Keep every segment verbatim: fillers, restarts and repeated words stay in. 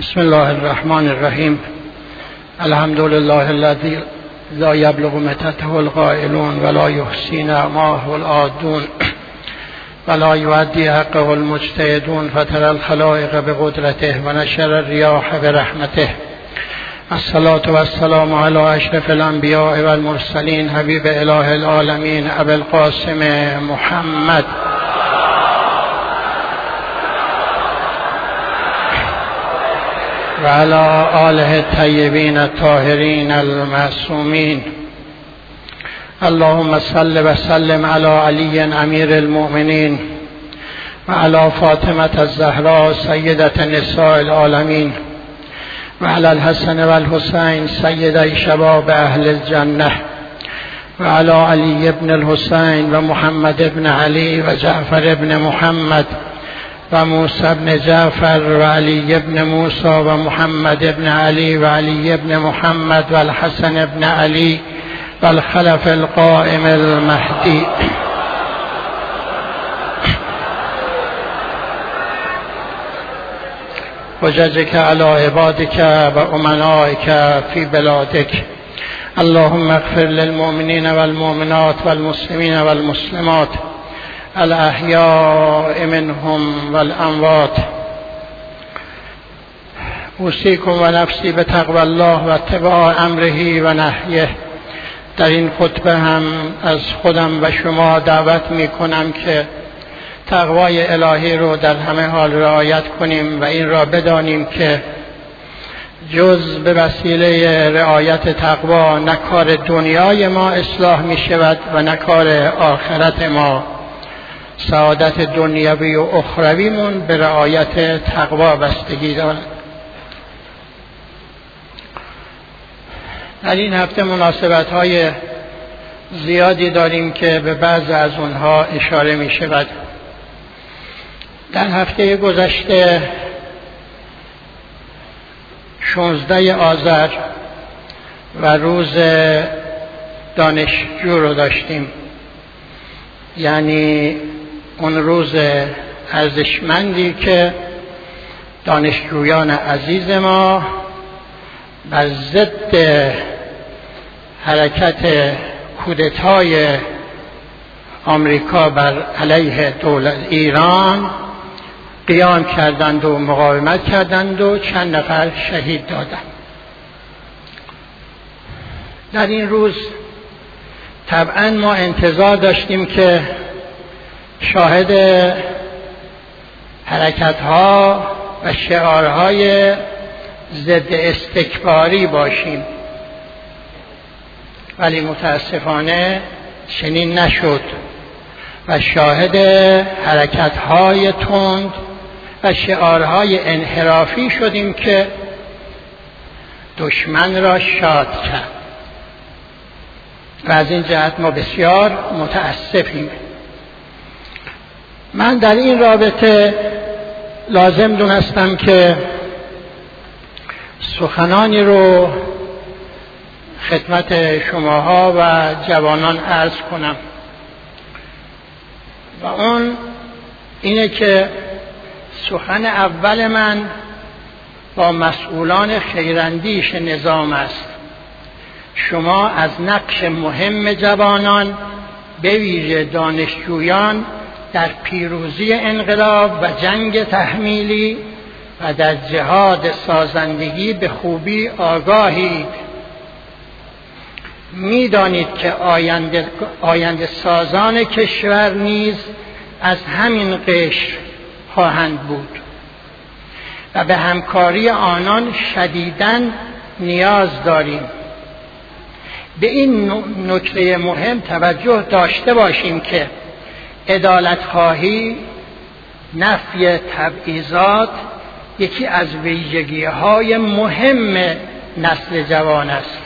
بسم الله الرحمن الرحیم. الحمد لله الذی لا یبلغ متته القائلون ولا یحصی نعماه العادون ولا یؤدی حقه المجتهدون فتر الخلائق بقدرته و نشر الریاح برحمته. الصلاة والسلام علی اشرف الانبیاء والمرسلین حبیب اله العالمین ابی القاسم محمد و علی آله الطیبین الطاهرین المعصومین. اللهم صل و سلم علی علی امیر المؤمنین و علی فاطمة الزهراء سیدة نساء العالمین و علی الحسن و الحسین سیدی شباب اهل الجنه و علی علی ابن الحسین و محمد ابن علی و جعفر ابن محمد و موسی ابن جعفر و علی ابن موسی و محمد ابن علی و علی ابن محمد و الحسن ابن علی و الخلف القائم المهدی. حججك على عبادك و امنائك في بلادك. اللهم اغفر للمؤمنين والمؤمنات والمسلمين والمسلمات الاحیاء منهم والاموات. اوصیکم و نفسی به تقوی الله و اتباع امره و نهیه. در این خطبه هم از خودم و شما دعوت می کنم که تقوای الهی رو در همه حال رعایت کنیم و این را بدانیم که جز به وسیله رعایت تقوا نه کار دنیای ما اصلاح می شود و نه کار آخرت ما. سعادت دنیوی و اخرویمون به رعایت تقوا بستگی دارد. در این هفته مناسبت‌های زیادی داریم که به بعض از اونها اشاره می شود. در هفته گذشته شانزده آذر و روز دانشجو رو داشتیم، یعنی اون روز ارزشمندی که دانشجویان عزیز ما بر ضد حرکت کودتای آمریکا بر علیه دولت ایران قیام کردند و مقاومت کردند و چند نفر شهید دادند. در این روز طبعا ما انتظار داشتیم که شاهد حرکت‌ها و شعارهای ضد استکباری باشیم، ولی متاسفانه چنین نشد و شاهد حرکت‌های تند و شعارهای انحرافی شدیم که دشمن را شاد کرد و از این جهت ما بسیار متاسفیم. من در این رابطه لازم دونستم که سخنانی رو خدمت شماها و جوانان عرض کنم و اون اینه که سخن اول من با مسئولان خیراندیش نظام است. شما از نقش مهم جوانان به ویژه دانشجویان در پیروزی انقلاب و جنگ تحمیلی و در جهاد سازندگی به خوبی آگاهید. می‌دانید که آینده, آینده سازان کشور نیز از همین قشر خواهند بود و به همکاری آنان شدیداً نیاز داریم. به این نکته مهم توجه داشته باشیم که عدالت‌خواهی، نفی تبعیضات یکی از ویژگی‌های مهم نسل جوان است.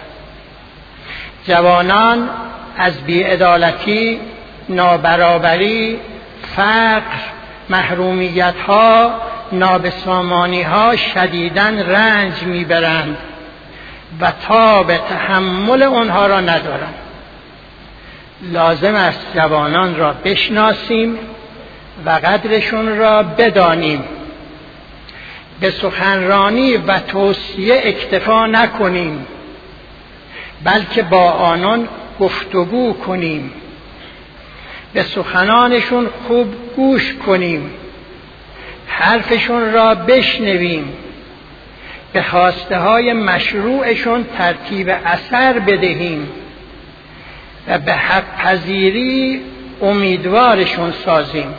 جوانان از بی‌عدالتی، نابرابری، فقر، محرومیت‌ها، نابسامانی‌ها شدیداً رنج می‌برند و تاب تحمل آنها را ندارند. لازم است جوانان را بشناسیم و قدرشون را بدانیم. به سخنرانی و توصیه اکتفا نکنیم، بلکه با آنان گفتگو کنیم، به سخنانشون خوب گوش کنیم، حرفشون را بشنویم، به خواسته های مشروعشون ترتیب اثر بدهیم و به حق پذیری امیدوارشون سازیم.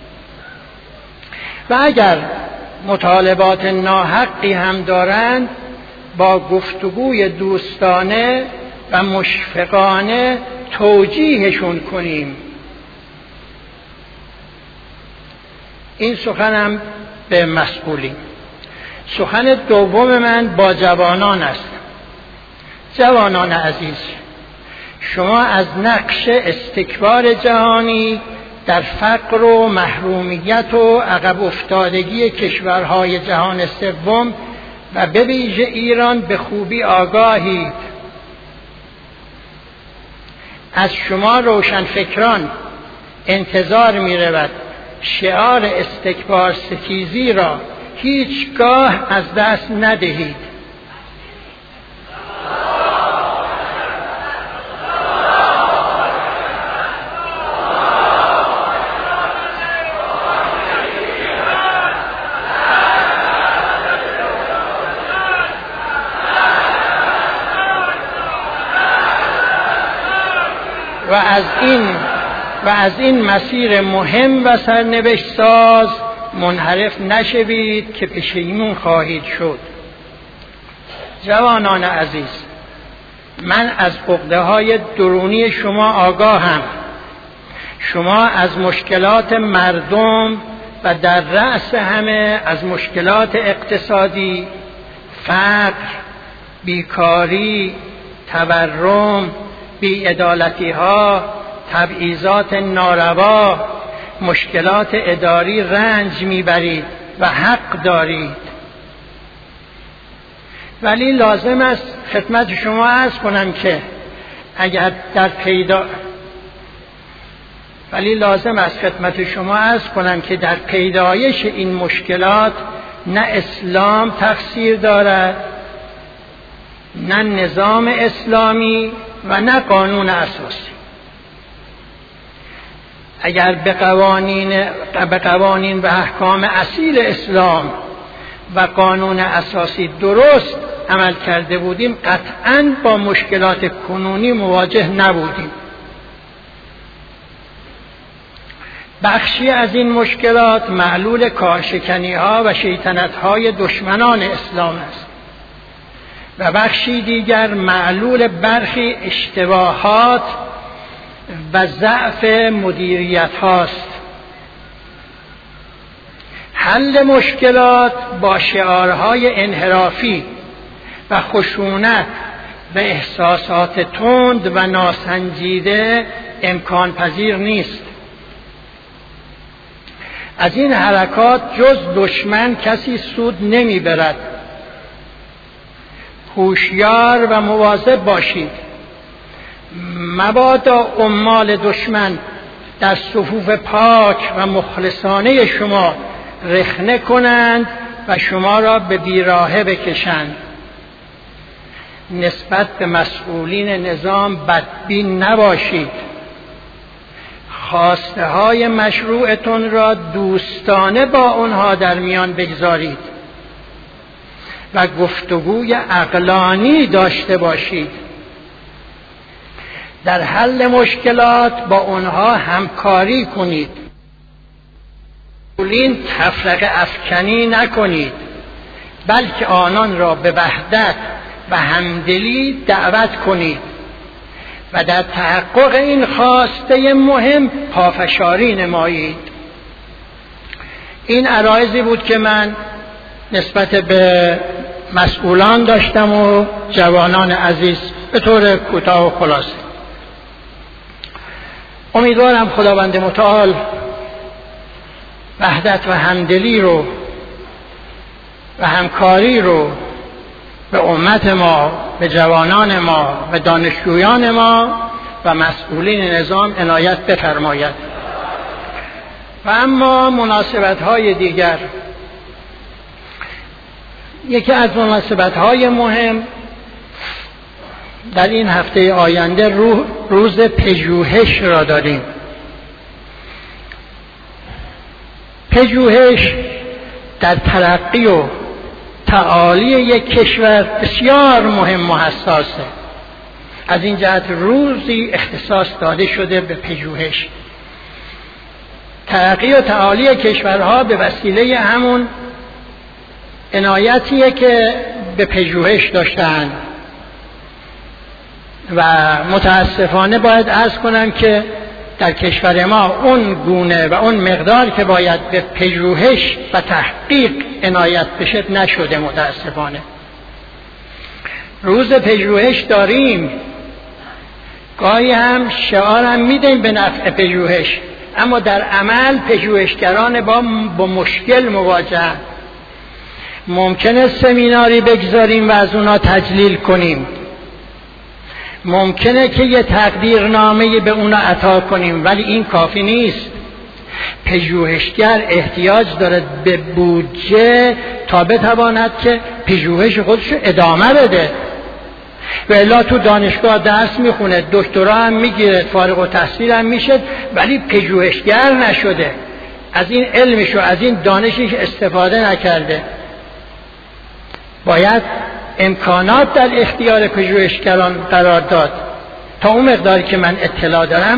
و اگر مطالبات ناحقی هم دارند، با گفتگوی دوستانه و مشفقانه توجیهشون کنیم. این سخنم به مسئولین. سخن دوم من با جوانان است. جوانان عزیز، شما از نقش استکبار جهانی در فقر و محرومیت و عقب افتادگی کشورهای جهان سوم و به ویژه ایران به خوبی آگاهید. از شما روشنفکران انتظار می رود شعار استکبار ستیزی را هیچگاه از دست ندهید. و از این و از این مسیر مهم و سرنوشت ساز منحرف نشوید که پشیمون خواهید شد. جوانان عزیز، من از عقده های درونی شما آگاهم. شما از مشکلات مردم و در رأس همه از مشکلات اقتصادی، فقر، بیکاری، تورم، بی‌عدالتی ها، تبعیضات ناروا، مشکلات اداری رنج میبرید و حق دارید. ولی لازم است خدمت شما عرض کنم که اگر در پیدا ولی لازم است خدمت شما عرض کنم که در پیدایش این مشکلات نه اسلام تقصیر دارد، نه نظام اسلامی و نه قانون اساسی. اگر به قوانین به قوانین و احکام اصیل اسلام و قانون اساسی درست عمل کرده بودیم، قطعاً با مشکلات کنونی مواجه نبودیم. بخشی از این مشکلات معلول کارشکنی ها و شیطنت های دشمنان اسلام است و بخشی دیگر معلول برخی اشتباهات و ضعف مدیریت هاست. حل مشکلات با شعارهای انحرافی و خشونت و احساسات تند و ناسنجیده امکان پذیر نیست. از این حرکات جز دشمن کسی سود نمی برد. هوشیار و مواظب باشید مبادا عمال دشمن در صفوف پاک و مخلصانه شما رخنه کنند و شما را به بیراهه بکشند. نسبت به مسئولین نظام بدبین نباشید. خواسته های مشروعتون را دوستانه با آنها در میان بگذارید و گفتگوی عقلانی داشته باشید. در حل مشکلات با آنها همکاری کنید. مسئولین تفرقه افکنی نکنید، بلکه آنان را به وحدت و همدلی دعوت کنید و در تحقق این خواسته مهم پافشاری نمایید. این عرایضی بود که من نسبت به مسئولان داشتم و جوانان عزیز به طور کوتاه و خلاصه. امیدوارم خداوند متعال وحدت و همدلی رو و همکاری رو به امت ما، به جوانان ما، به دانشجویان ما و مسئولین نظام عنایت بفرماید. و اما مناسبت‌های دیگر، یکی از مناسبت‌های مهم در این هفته آینده روز پژوهش را داریم. پژوهش در ترقی و تعالی یک کشور بسیار مهم و حساسه. از این جهت روزی اختصاص داده شده به پژوهش. ترقی و تعالی کشورها به وسیله همون عنایتیه که به پژوهش داشتن و متاسفانه باید عرض کنم که در کشور ما اون گونه و اون مقدار که باید به پژوهش و تحقیق عنایت بشه نشده. متاسفانه روز پژوهش داریم، گاهی هم شعارم میدیم به نفع پژوهش، اما در عمل پژوهشگران با, با مشکل مواجه. ممکنه سمیناری بگذاریم و از اونا تجلیل کنیم، ممکنه که یه تقدیرنامه به اونا عطا کنیم، ولی این کافی نیست. پژوهشگر احتیاج داره به بودجه تا بتواند که پژوهش خودش ادامه بده. و الا تو دانشگاه درس میخونه، دکترا هم میگیره، فارغ التحصیل هم میشه، ولی پژوهشگر نشده، از این علمش و از این دانشش استفاده نکرده. باید امکانات در اختیار پژوهشگران قرار داد. تا اون مقداری که من اطلاع دارم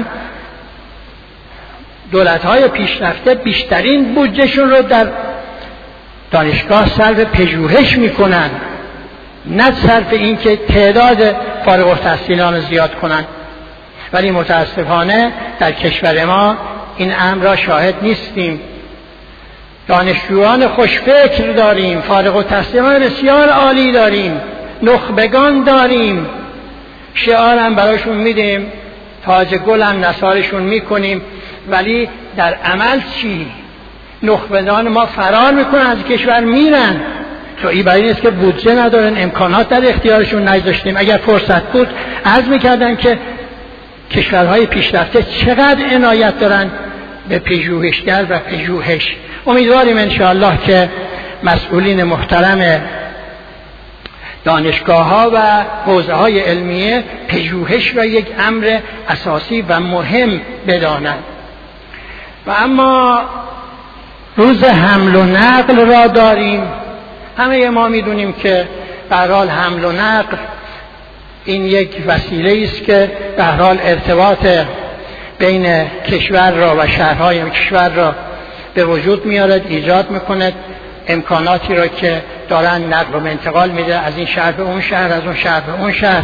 دولت‌های پیشرفته بیشترین بودجهشون رو در دانشگاه صرف پژوهش میکنن، نه صرف این که تعداد فارغ التحصیلان رو زیاد کنن. ولی متاسفانه در کشور ما این امر را شاهد نیستیم. دانشجویان خوشفکر داریم، فارغ التحصیلان بسیار عالی داریم، نخبگان داریم، شعارم براشون میدیم، تاج گلم نثارشون میکنیم، ولی در عمل چی؟ نخبگان ما فرار میکنن، از کشور میرن. تو این برای نیست که بودجه ندارن، امکانات در اختیارشون نگذاشتیم. اگر فرصت بود عرض میکردن که کشورهای پیشرفته چقدر عنایت دارن به پژوهشگر و پژوهش. امیدواریم انشاءالله که مسئولین محترم دانشگاه‌ها و حوزه‌های علمیه پژوهش را یک امر اساسی و مهم بدانند. و اما روز حمل و نقل را داریم. همه ما میدونیم که به هر حال حمل و نقل این یک وسیله است که به هر حال ارتباط بین کشور را و شهرهای کشور را به وجود میارد، ایجاد میکند. امکاناتی را که دارن نقل و انتقال میده از این شهر به اون شهر، از اون شهر به اون شهر.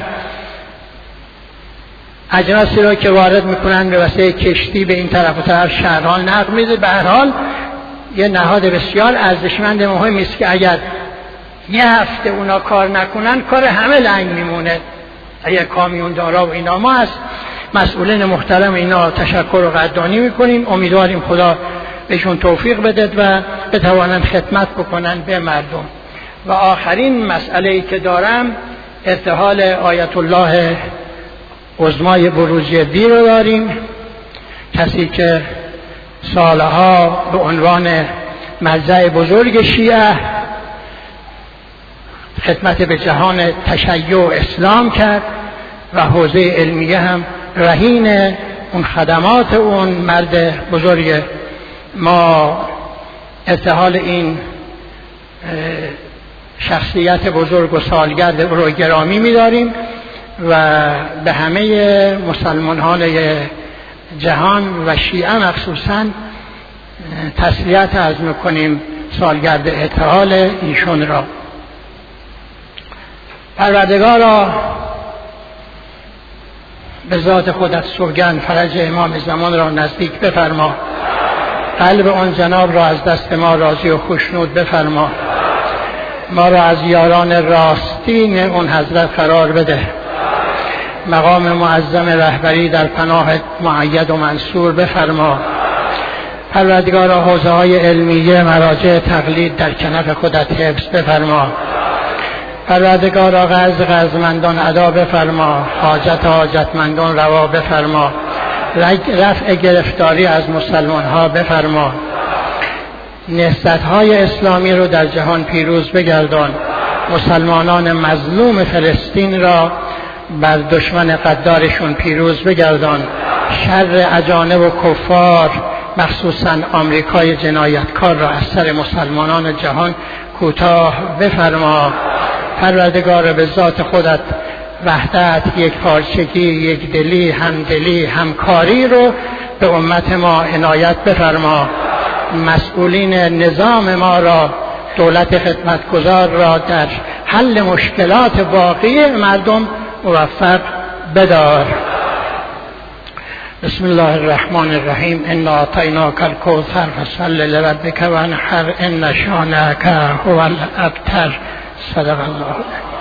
اجناسی را که وارد میکنن به واسطه کشتی به این طرف و طرف شهرها نقل میده. به هر حال یه نهاد بسیار ارزشمند مهمی است که اگر یه هفته اونا کار نکنن کار همه لنگ میمونه. اگر کامیون دارا و اینا، ما از مسئولین محترم اینا تشکر و قدردانی میکنیم. امیدواریم خدا بهشون توفیق بدهد و بتوانند خدمت بکنن به مردم. و آخرین مسئله‌ای که دارم ارتحال آیت الله عظمای بروجردی رو داریم، کسی که سالها به عنوان مرجع بزرگ شیعه خدمت به جهان تشیع و اسلام کرد و حوزه علمیه هم رهین اون خدمات اون مرد بزرگ. ما ارتحال این شخصیت بزرگ و سالگرد رو گرامی می‌داریم و به همه مسلمانان جهان و شیعه مخصوصاً تسلیت عرض می‌کنیم سالگرد ارتحال ایشون را. پروردگارا به ذات خودت سوگند فرج امام زمان را نزدیک بفرما، قلب آن جناب را از دست ما راضی و خوشنود بفرما، ما را از یاران راستین اون حضرت قرار بده، مقام معظم رهبری در پناه مؤید و منصور بفرما. پروردگارا حوزه های علمیه مراجع تقلید در کنف خودت حفظ بفرما. پروردگارا غرض غرضمندان ادا بفرما، حاجت حاجتمندان روا بفرما، رفع گرفتاری از مسلمان ها بفرما، نهضت های اسلامی رو در جهان پیروز بگردان. مسلمانان مظلوم فلسطین را بر دشمن قدارشون پیروز بگردان. شر اجانب و کفار مخصوصا آمریکای جنایتکار را از سر مسلمانان جهان کوتاه بفرما. پروردگار به ذات خودت وحدت، یک پارچگی، یک دلی، همدلی، همکاری رو به امت ما عنایت بفرما. مسئولین نظام ما را، دولت خدمتگزار را در حل مشکلات واقعی مردم موفق بدار. بسم الله الرحمن الرحیم. انا اعطیناک الکوثر فصل لربک وانحر ان شانئک هو الابتر. صدق الله.